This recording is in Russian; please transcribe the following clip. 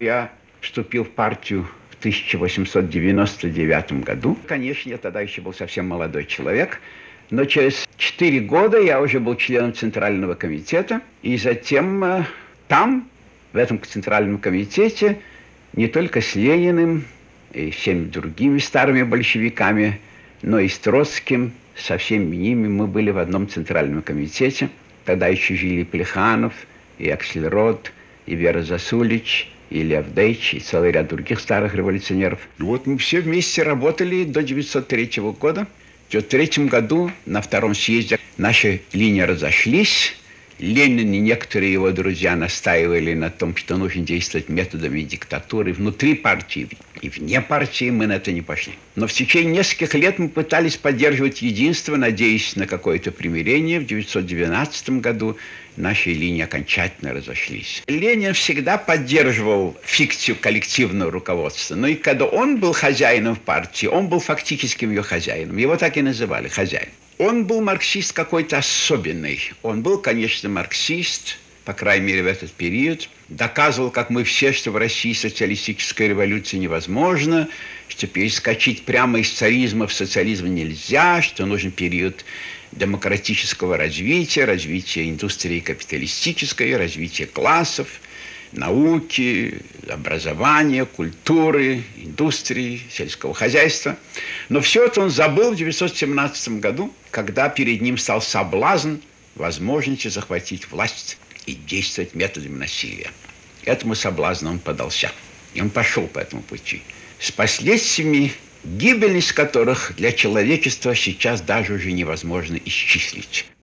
Я вступил в партию в 1899 году. Конечно, я тогда еще был совсем молодой человек, но через 4 года я уже был членом Центрального комитета, и затем там, в этом Центральном комитете, не только с Лениным и всеми другими старыми большевиками, но и с Троцким, со всеми ними мы были в одном Центральном комитете. Тогда еще жили Плеханов, и Аксельрод, и Вера Засулич, и Лев Дейч, и целый ряд других старых революционеров. И вот мы все вместе работали до 1903 года. В 1903 году на втором съезде наши линии разошлись. Ленин и некоторые его друзья настаивали на том, что нужно действовать методами диктатуры внутри партии и вне партии. Мы на это не пошли. Но в течение нескольких лет мы пытались поддерживать единство, надеясь на какое-то примирение. В 1912 году наши линии окончательно разошлись. Ленин всегда поддерживал фикцию коллективного руководства. Но и когда он был хозяином в партии, он был фактическим ее хозяином. Его так и называли – хозяин. Он был марксист какой-то особенный. Он был, конечно, марксист, по крайней мере, в этот период. Доказывал, как мы все, что в России социалистическая революция невозможна, что перескочить прямо из царизма в социализм нельзя, что нужен период демократического развития, развития индустрии капиталистической, развития классов, науки, образования, культуры, индустрии, сельского хозяйства. Но все это он забыл в 1917 году, когда перед ним стал соблазн возможности захватить власть и действовать методами насилия. Этому соблазну он поддался. И он пошел по этому пути. С последствиями, гибельность которых для человечества сейчас даже уже невозможно исчислить.